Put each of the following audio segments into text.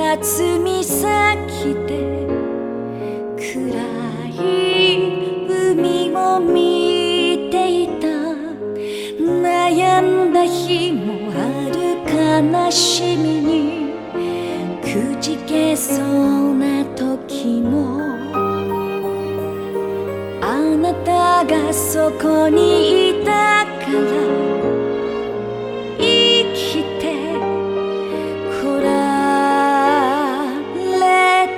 霞岬で暗い海を見ていた。悩んだ日もある悲しみにくじけそうな時も、あなたがそこにいたから生きてこられ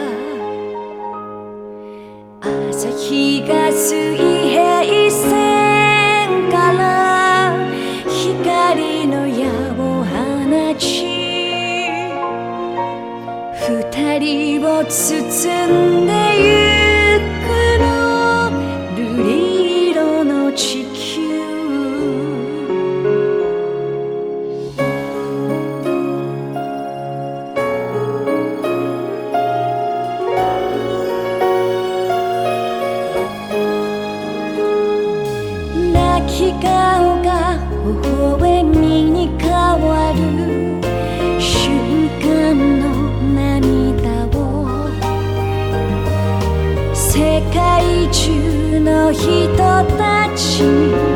た。朝日が水平線から光の矢を放ち、二人を包んでゆくの瑠璃色の地球。泣き顔が微笑みに変わる瞬間の涙を、世界中の人たちに